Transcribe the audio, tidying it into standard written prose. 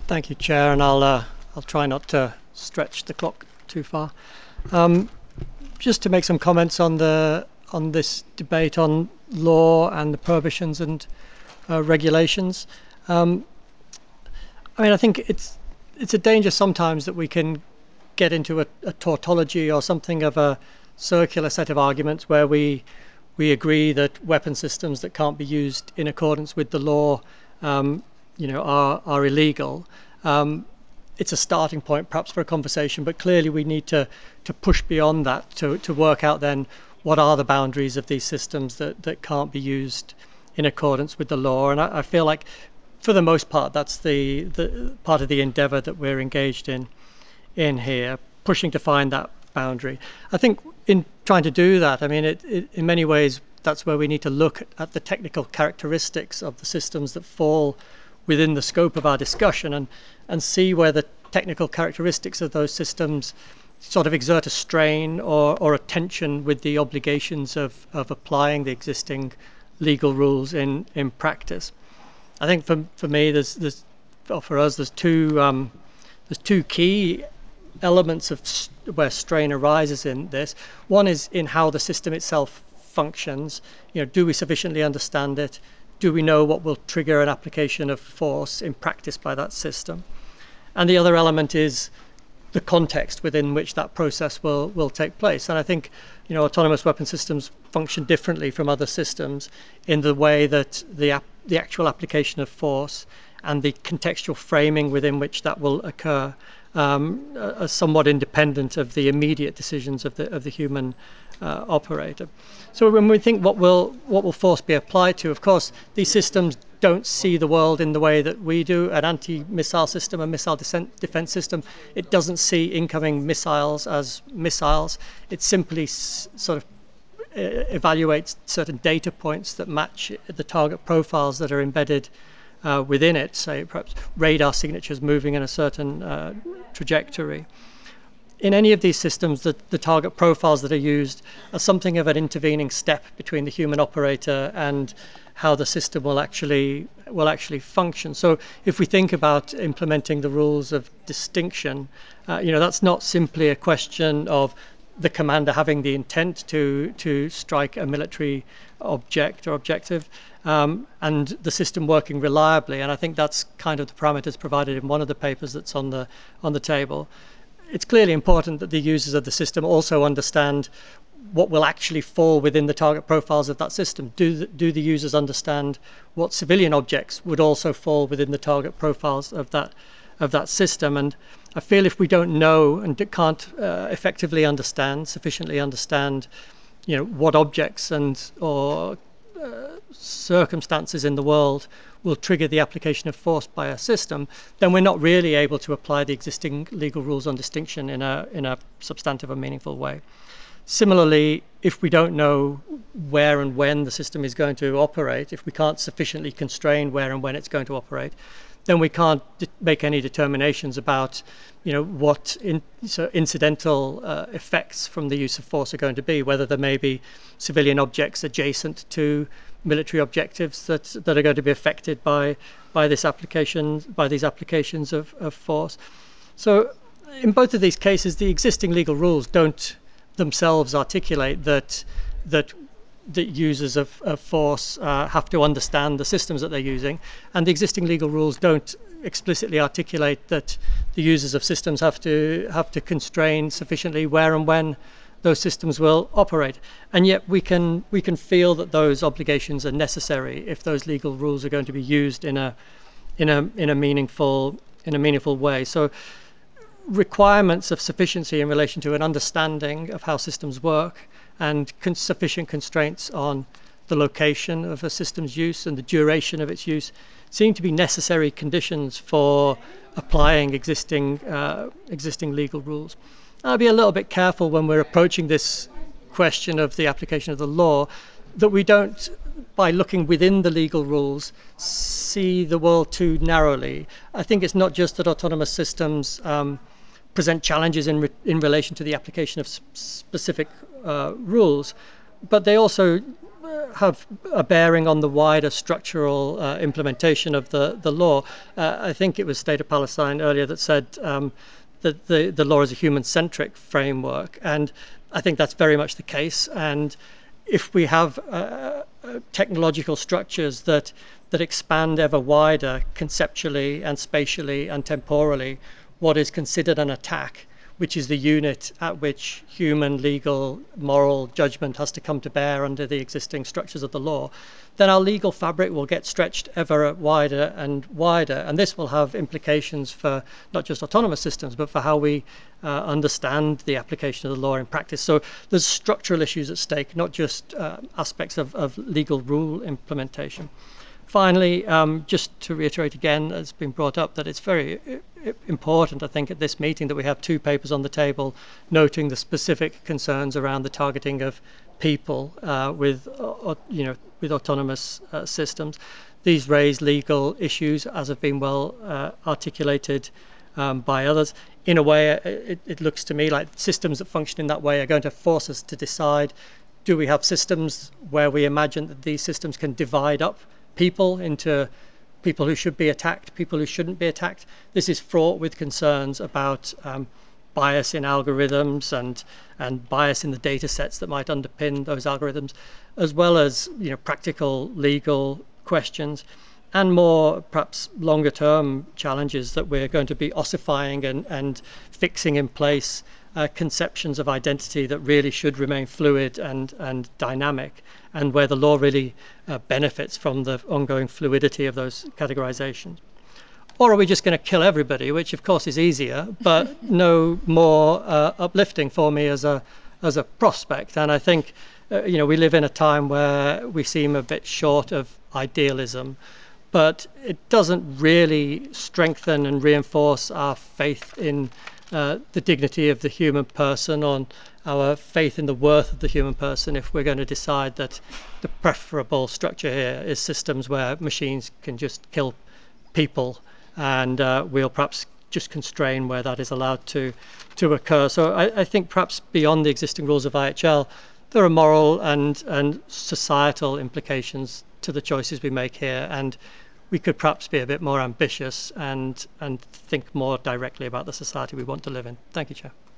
Thank you, Chair, and I'll try not to stretch the clock too far. Just to make some comments on this debate on law and the prohibitions and regulations. I think it's a danger sometimes that we can get into a tautology or something of a circular set of arguments where we agree that weapon systems that can't be used in accordance with the law are illegal. It's a starting point perhaps for a conversation, but clearly we need to push beyond that to work out then what are the boundaries of these systems that can't be used in accordance with the law. And I feel like for the most part that's the part of the endeavor that we're engaged in here, pushing to find that boundary. I think in trying to do that, in many ways that's where we need to look at the technical characteristics of the systems that fall within the scope of our discussion and see where the technical characteristics of those systems sort of exert a strain or a tension with the obligations of applying the existing legal rules in practice. I think for me, for us, there's two key elements of where strain arises in this. One is in how the system itself functions. Do we sufficiently understand it? Do we know what will trigger an application of force in practice by that system? And the other element is the context within which that process will take place. And I think autonomous weapon systems function differently from other systems in the way that the actual application of force and the contextual framing within which that will occur are somewhat independent of the immediate decisions of the human operator. So when we think what will force be applied to, of course, these systems don't see the world in the way that we do. An anti-missile system, a missile defense system, it doesn't see incoming missiles as missiles. It simply sort of evaluates certain data points that match the target profiles that are embedded within it, say perhaps radar signatures moving in a certain trajectory. In any of these systems, the target profiles that are used are something of an intervening step between the human operator and how the system will actually function. So if we think about implementing the rules of distinction, that's not simply a question of the commander having the intent to strike a military object or objective, and the system working reliably. And I think that's kind of the parameters provided in one of the papers that's on the table. It's clearly important that the users of the system also understand what will actually fall within the target profiles of that system. Do the users understand what civilian objects would also fall within the target profiles of that system? And I feel if we don't know and can't effectively sufficiently understand, what objects or circumstances in the world will trigger the application of force by a system, then we're not really able to apply the existing legal rules on distinction in a substantive or meaningful way. Similarly, if we don't know where and when the system is going to operate, if we can't sufficiently constrain where and when it's going to operate, then we can't make any determinations about what incidental effects from the use of force are going to be, whether there may be civilian objects adjacent to military objectives that are going to be affected by these applications of force. So in both of these cases, the existing legal rules don't themselves articulate that users of force have to understand the systems that they're using, and the existing legal rules don't explicitly articulate that the users of systems have to constrain sufficiently where and when those systems will operate. And yet we can feel that those obligations are necessary if those legal rules are going to be used in a meaningful way. So requirements of sufficiency in relation to an understanding of how systems work and sufficient constraints on the location of a system's use and the duration of its use seem to be necessary conditions for applying existing legal rules. I'll be a little bit careful when we're approaching this question of the application of the law that we don't, by looking within the legal rules, see the world too narrowly. I think it's not just that autonomous systems present challenges in relation to the application of specific rules, but they also have a bearing on the wider structural implementation of the law. I think it was State of Palestine earlier that said that the law is a human-centric framework, and I think that's very much the case. And if we have technological structures that expand ever wider conceptually and spatially and temporally what is considered an attack, which is the unit at which human, legal, moral judgment has to come to bear under the existing structures of the law, then our legal fabric will get stretched ever wider and wider. And this will have implications for not just autonomous systems, but for how we understand the application of the law in practice. So there's structural issues at stake, not just aspects of legal rule implementation. Finally, just to reiterate again, it's been brought up that it's very important, I think, at this meeting that we have 2 papers on the table noting the specific concerns around the targeting of people with autonomous systems. These raise legal issues, as have been well articulated by others. In a way, it looks to me like systems that function in that way are going to force us to decide, do we have systems where we imagine that these systems can divide up people into people who should be attacked, people who shouldn't be attacked? This is fraught with concerns about bias in algorithms and bias in the data sets that might underpin those algorithms, as well as practical legal questions and more perhaps longer term challenges that we're going to be ossifying and fixing in place conceptions of identity that really should remain fluid and dynamic, and where the law really benefits from the ongoing fluidity of those categorizations. Or are we just going to kill everybody, which of course is easier, but no more uplifting for me as a prospect? And I think we live in a time where we seem a bit short of idealism, but it doesn't really strengthen and reinforce our faith in the dignity of the human person, on our faith in the worth of the human person, if we're going to decide that the preferable structure here is systems where machines can just kill people, and we'll perhaps just constrain where that is allowed to occur. So I think perhaps beyond the existing rules of IHL, there are moral and societal implications to the choices we make here, and we could perhaps be a bit more ambitious and think more directly about the society we want to live in. Thank you, Chair.